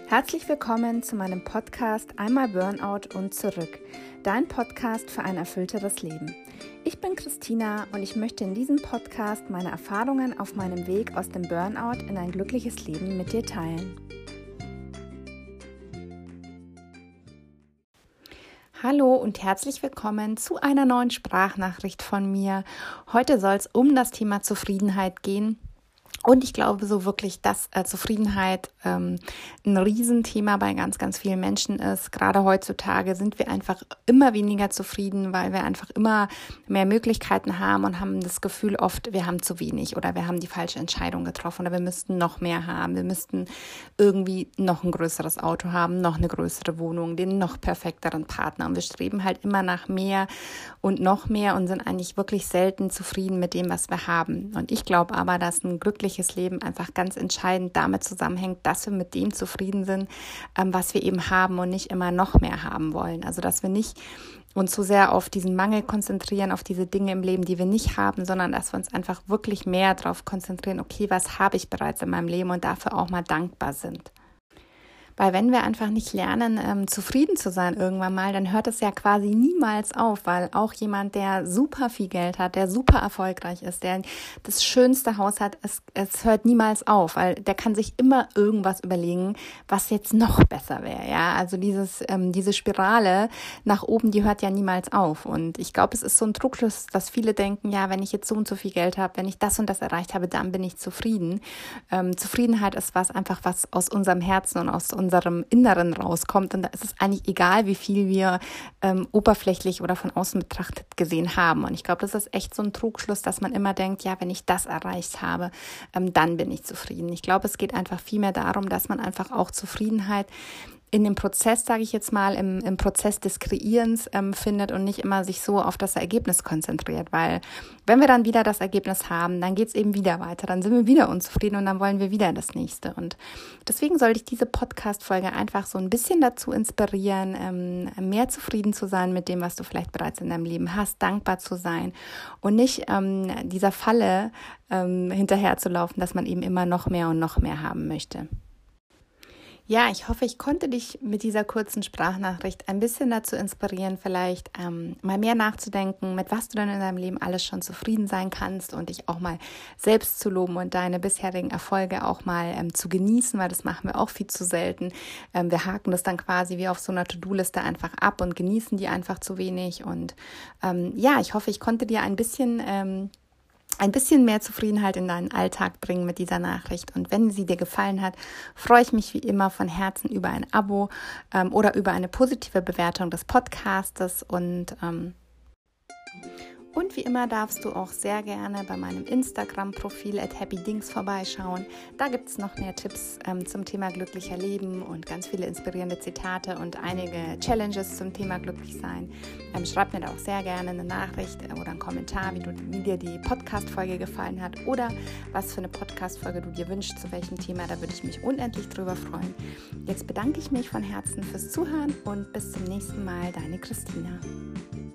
Herzlich willkommen zu meinem Podcast Einmal Burnout und zurück, dein Podcast für ein erfüllteres Leben. Ich bin Christina und ich möchte in diesem Podcast meine Erfahrungen auf meinem Weg aus dem Burnout in ein glückliches Leben mit dir teilen. Hallo und herzlich willkommen zu einer neuen Sprachnachricht von mir. Heute soll es um das Thema Zufriedenheit gehen. Und ich glaube so wirklich, dass Zufriedenheit ein Riesenthema bei ganz, ganz vielen Menschen ist. Gerade heutzutage sind wir einfach immer weniger zufrieden, weil wir einfach immer mehr Möglichkeiten haben und haben das Gefühl oft, wir haben zu wenig oder wir haben die falsche Entscheidung getroffen oder wir müssten noch mehr haben. Wir müssten irgendwie noch ein größeres Auto haben, noch eine größere Wohnung, den noch perfekteren Partner. Und wir streben halt immer nach mehr und noch mehr und sind eigentlich wirklich selten zufrieden mit dem, was wir haben. Und ich glaube aber, dass ein glückliches Leben einfach ganz entscheidend damit zusammenhängt, dass wir mit dem zufrieden sind, was wir eben haben und nicht immer noch mehr haben wollen. Also dass wir nicht uns so sehr auf diesen Mangel konzentrieren, auf diese Dinge im Leben, die wir nicht haben, sondern dass wir uns einfach wirklich mehr darauf konzentrieren, okay, was habe ich bereits in meinem Leben und dafür auch mal dankbar sind. Weil wenn wir einfach nicht lernen, zufrieden zu sein irgendwann mal, dann hört es ja quasi niemals auf, weil auch jemand, der super viel Geld hat, der super erfolgreich ist, der das schönste Haus hat, es hört niemals auf, weil der kann sich immer irgendwas überlegen, was jetzt noch besser wäre. Ja, also diese Spirale nach oben, die hört ja niemals auf. Und ich glaube, es ist so ein Trugschluss, dass viele denken, ja, wenn ich jetzt so und so viel Geld habe, wenn ich das und das erreicht habe, dann bin ich zufrieden. Zufriedenheit ist was aus unserem Herzen und aus unserem Inneren rauskommt und da ist es eigentlich egal, wie viel wir oberflächlich oder von außen betrachtet gesehen haben. Und ich glaube, das ist echt so ein Trugschluss, dass man immer denkt, ja, wenn ich das erreicht habe, dann bin ich zufrieden. Ich glaube, es geht einfach viel mehr darum, dass man einfach auch Zufriedenheit in dem Prozess, sage ich jetzt mal, im Prozess des Kreierens findet und nicht immer sich so auf das Ergebnis konzentriert, weil wenn wir dann wieder das Ergebnis haben, dann geht es eben wieder weiter, dann sind wir wieder unzufrieden und dann wollen wir wieder das Nächste. Und deswegen sollte ich diese Podcast-Folge einfach so ein bisschen dazu inspirieren, mehr zufrieden zu sein mit dem, was du vielleicht bereits in deinem Leben hast, dankbar zu sein und nicht dieser Falle hinterher zu laufen, dass man eben immer noch mehr und noch mehr haben möchte. Ja, ich hoffe, ich konnte dich mit dieser kurzen Sprachnachricht ein bisschen dazu inspirieren, vielleicht mal mehr nachzudenken, mit was du denn in deinem Leben alles schon zufrieden sein kannst und dich auch mal selbst zu loben und deine bisherigen Erfolge auch mal zu genießen, weil das machen wir auch viel zu selten. Wir haken das dann quasi wie auf so einer To-Do-Liste einfach ab und genießen die einfach zu wenig. Und ich hoffe, ich konnte dir ein bisschen mehr Zufriedenheit in deinen Alltag bringen mit dieser Nachricht. Und wenn sie dir gefallen hat, freue ich mich wie immer von Herzen über ein Abo oder über eine positive Bewertung des Podcastes. Und wie immer darfst du auch sehr gerne bei meinem Instagram-Profil @happydings vorbeischauen. Da gibt es noch mehr Tipps zum Thema glücklicher Leben und ganz viele inspirierende Zitate und einige Challenges zum Thema Glücklichsein. Schreib mir da auch sehr gerne eine Nachricht oder einen Kommentar, wie dir die Podcast-Folge gefallen hat oder was für eine Podcast-Folge du dir wünschst, zu welchem Thema. Da würde ich mich unendlich drüber freuen. Jetzt bedanke ich mich von Herzen fürs Zuhören und bis zum nächsten Mal, deine Christina.